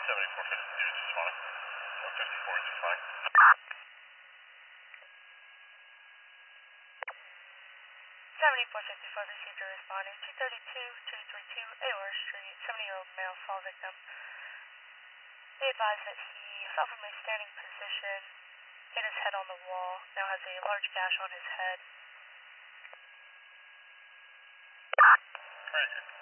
7452 is fine. 154 is fine. 7454 received a responding 232-232 Aor Street, 70-year-old male fall victim. They advised that he fell from a standing position, hit his head on the wall, now has a large gash on his head. Very good.